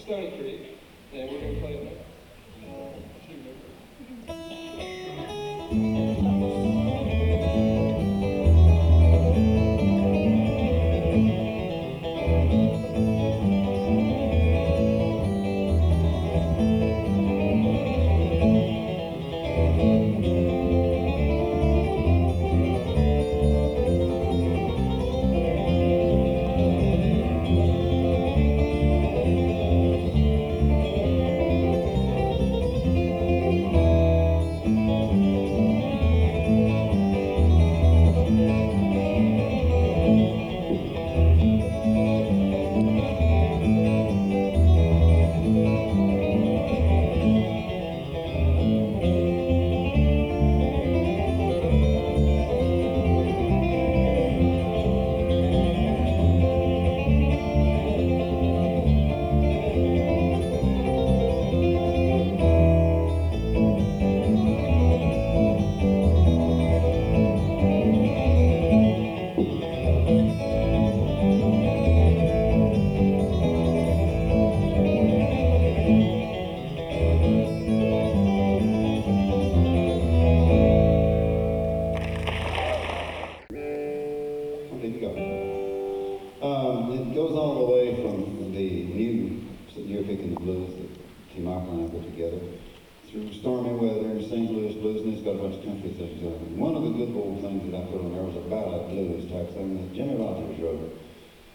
Stony Creek, and we're going to play it. Okay, you go. It goes all the way from the new You're Picking the Blues that Tim Michael and I put together through stormy weather and St. Louis blues, and it's got a bunch of country things on it. One of the good old things that I put on there was a ballad blues type thing that Jimmy Rogers wrote.